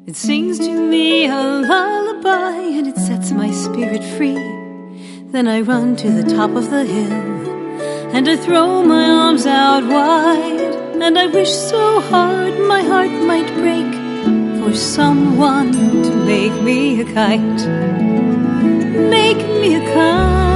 It sings to me a lullaby, and it sets my spirit free. Then I run to the top of the hill, and I throw my arms out wide, and I wish so hard my heart might break for someone to make me a kite. Make me a kite.